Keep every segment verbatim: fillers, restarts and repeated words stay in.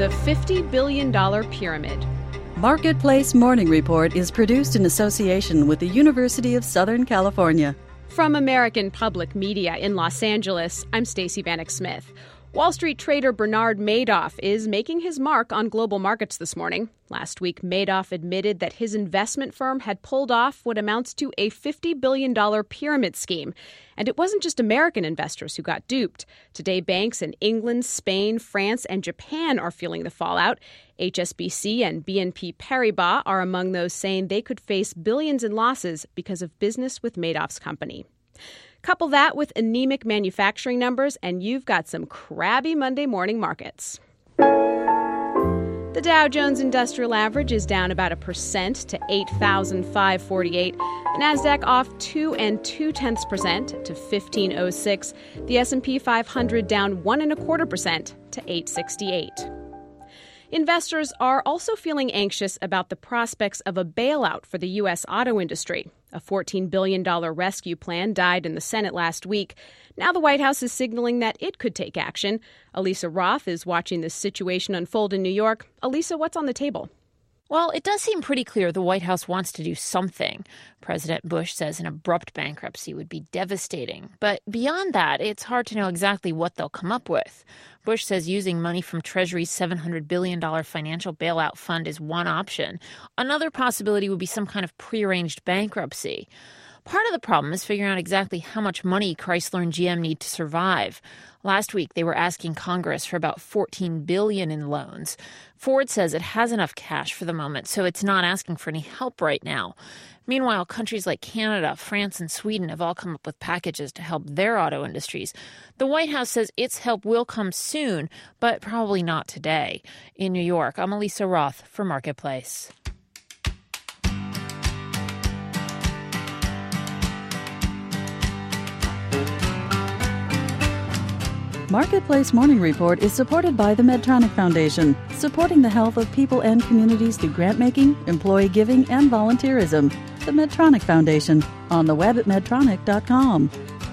The fifty billion dollars Pyramid. Marketplace Morning Report is produced in association with the University of Southern California. From American Public Media in Los Angeles, I'm Stacey Vanek Smith. Wall Street trader Bernard Madoff is making his mark on global markets this morning. Last week, Madoff admitted that his investment firm had pulled off what amounts to a fifty billion dollars pyramid scheme. And it wasn't just American investors who got duped. Today, banks in England, Spain, France, and Japan are feeling the fallout. H S B C and B N P Paribas are among those saying they could face billions in losses because of business with Madoff's company. Couple that with anemic manufacturing numbers, and you've got some crabby Monday morning markets. The Dow Jones Industrial Average is down about a percent to eight thousand five hundred forty-eight. The Nasdaq off two and two tenths percent to fifteen oh six. The S and P five hundred down one and a quarter percent to eight sixty-eight. Investors are also feeling anxious about the prospects of a bailout for the U S auto industry. A fourteen billion dollars rescue plan died in the Senate last week. Now the White House is signaling that it could take action. Elisa Roth is watching this situation unfold in New York. Elisa, what's on the table? Well, it does seem pretty clear the White House wants to do something. President Bush says an abrupt bankruptcy would be devastating. But beyond that, it's hard to know exactly what they'll come up with. Bush says using money from Treasury's seven hundred billion dollars financial bailout fund is one option. Another possibility would be some kind of prearranged bankruptcy. Part of the problem is figuring out exactly how much money Chrysler and G M need to survive. Last week, they were asking Congress for about fourteen billion dollars in loans. Ford says it has enough cash for the moment, so it's not asking for any help right now. Meanwhile, countries like Canada, France, and Sweden have all come up with packages to help their auto industries. The White House says its help will come soon, but probably not today. In New York, I'm Elisa Roth for Marketplace. Marketplace Morning Report is supported by the Medtronic Foundation, supporting the health of people and communities through grant-making, employee giving, and volunteerism. The Medtronic Foundation, on the web at medtronic dot com.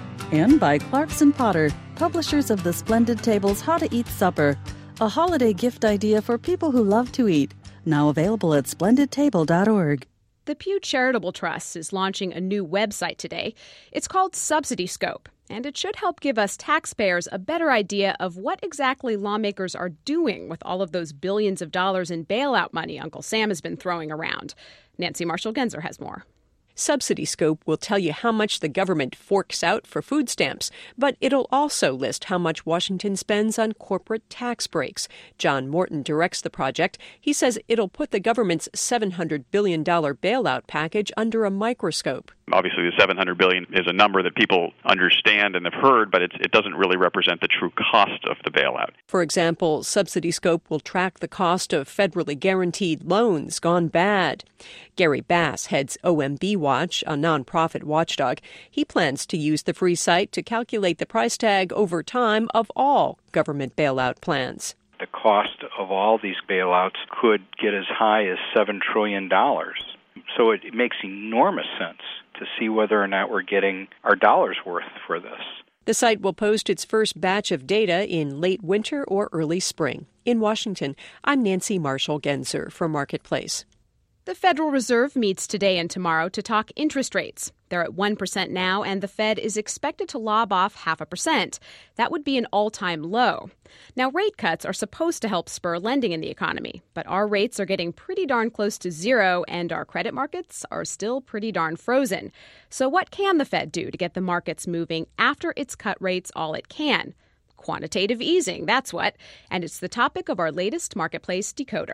And by Clarkson Potter, publishers of the Splendid Table's How to Eat Supper, a holiday gift idea for people who love to eat. Now available at splendid table dot org. The Pew Charitable Trust is launching a new website today. It's called Subsidy Scope, and it should help give us taxpayers a better idea of what exactly lawmakers are doing with all of those billions of dollars in bailout money Uncle Sam has been throwing around. Nancy Marshall-Genzer has more. Subsidy Scope will tell you how much the government forks out for food stamps, but it'll also list how much Washington spends on corporate tax breaks. John Morton directs the project. He says it'll put the government's seven hundred billion dollars bailout package under a microscope. Obviously, the seven hundred billion dollars is a number that people understand and have heard, but it's, it doesn't really represent the true cost of the bailout. For example, Subsidy Scope will track the cost of federally guaranteed loans gone bad. Gary Bass heads O M B Watch, a nonprofit watchdog. He plans to use the free site to calculate the price tag over time of all government bailout plans. The cost of all these bailouts could get as high as seven trillion dollars. So it makes enormous sense to see whether or not we're getting our dollars worth for this. The site will post its first batch of data in late winter or early spring. In Washington, I'm Nancy Marshall-Genzer for Marketplace. The Federal Reserve meets today and tomorrow to talk interest rates. They're at one percent now, and the Fed is expected to lob off half a percent. That would be an all-time low. Now, rate cuts are supposed to help spur lending in the economy, but our rates are getting pretty darn close to zero, and our credit markets are still pretty darn frozen. So what can the Fed do to get the markets moving after it's cut rates all it can? Quantitative easing, that's what. And it's the topic of our latest Marketplace Decoder.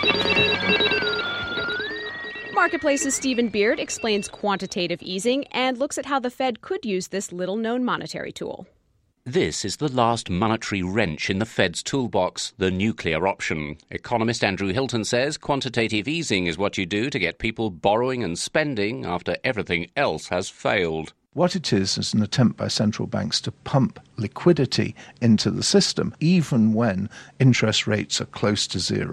Marketplace's Stephen Beard explains quantitative easing and looks at how the Fed could use this little-known monetary tool. This is the last monetary wrench in the Fed's toolbox, the nuclear option. Economist Andrew Hilton says quantitative easing is what you do to get people borrowing and spending after everything else has failed. What it is is an attempt by central banks to pump liquidity into the system, even when interest rates are close to zero.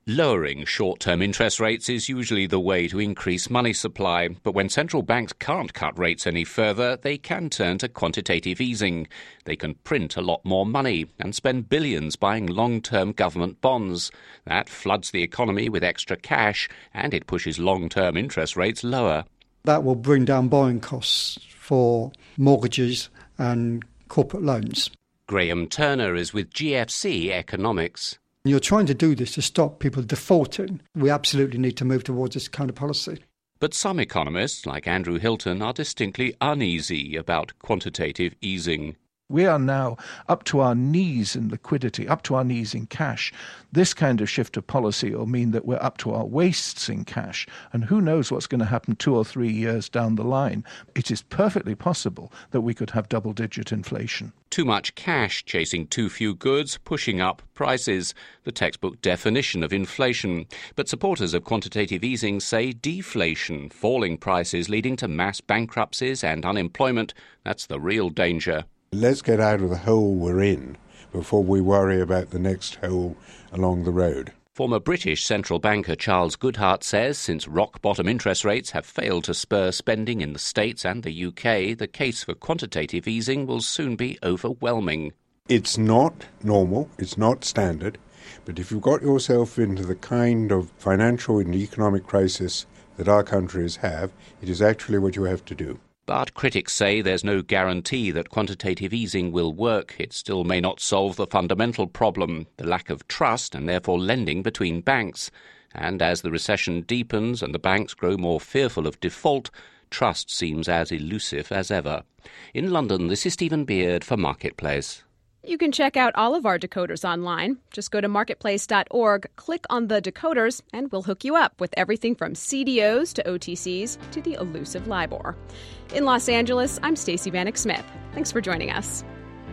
Lowering short-term interest rates is usually the way to increase money supply, but when central banks can't cut rates any further, they can turn to quantitative easing. They can print a lot more money and spend billions buying long-term government bonds. That floods the economy with extra cash, and it pushes long-term interest rates lower. That will bring down borrowing costs for mortgages and corporate loans. Graham Turner is with G F C Economics. You're trying to do this to stop people defaulting. We absolutely need to move towards this kind of policy. But some economists, like Andrew Hilton, are distinctly uneasy about quantitative easing. We are now up to our knees in liquidity, up to our knees in cash. This kind of shift of policy will mean that we're up to our waists in cash, and who knows what's going to happen two or three years down the line. It is perfectly possible that we could have double-digit inflation. Too much cash chasing too few goods, pushing up prices, the textbook definition of inflation. But supporters of quantitative easing say deflation, falling prices leading to mass bankruptcies and unemployment. That's the real danger. Let's get out of the hole we're in before we worry about the next hole along the road. Former British central banker Charles Goodhart says since rock-bottom interest rates have failed to spur spending in the States and the U K, the case for quantitative easing will soon be overwhelming. It's not normal, it's not standard, but if you've got yourself into the kind of financial and economic crisis that our countries have, it is actually what you have to do. But critics say there's no guarantee that quantitative easing will work. It still may not solve the fundamental problem, the lack of trust and therefore lending between banks. And as the recession deepens and the banks grow more fearful of default, trust seems as elusive as ever. In London, this is Stephen Beard for Marketplace. You can check out all of our decoders online. Just go to marketplace dot org, click on the decoders, and we'll hook you up with everything from C D Os to O T Cs to the elusive LIBOR. In Los Angeles, I'm Stacey Vanek Smith. Thanks for joining us.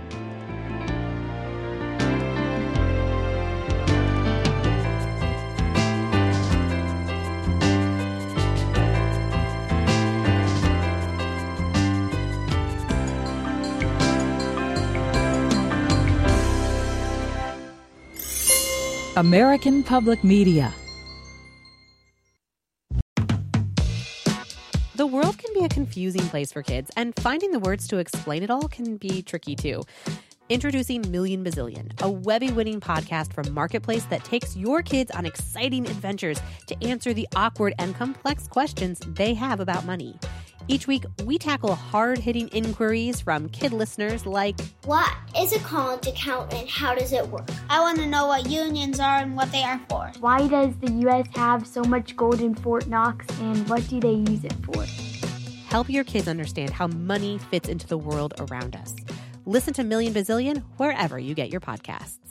American Public Media. The world can be a confusing place for kids, and finding the words to explain it all can be tricky too. Introducing Million Bazillion, a Webby-winning podcast from Marketplace that takes your kids on exciting adventures to answer the awkward and complex questions they have about money. Each week, we tackle hard-hitting inquiries from kid listeners like, what is a college account and how does it work? I want to know what unions are and what they are for. Why does the U S have so much gold in Fort Knox and what do they use it for? Help your kids understand how money fits into the world around us. Listen to Million Bazillion wherever you get your podcasts.